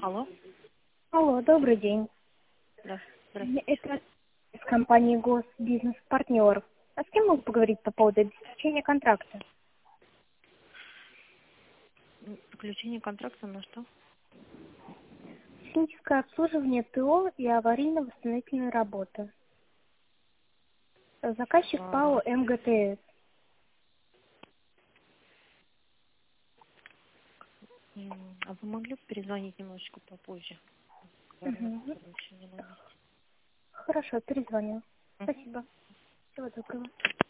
Алло? Алло, добрый день. Да, здравствуйте. Это из компании Госбизнес-партнер. А с кем могу поговорить по поводу обеспечения контракта? Заключение контракта на что? Техническое обслуживание ТО и аварийно-восстановительные работы. Заказчик А, ПАО МГТС. а вы могли бы перезвонить немножечко попозже? Мгм. Информация больше не на месте. Хорошо, перезвоню. Мгм. Спасибо. Всего доброго.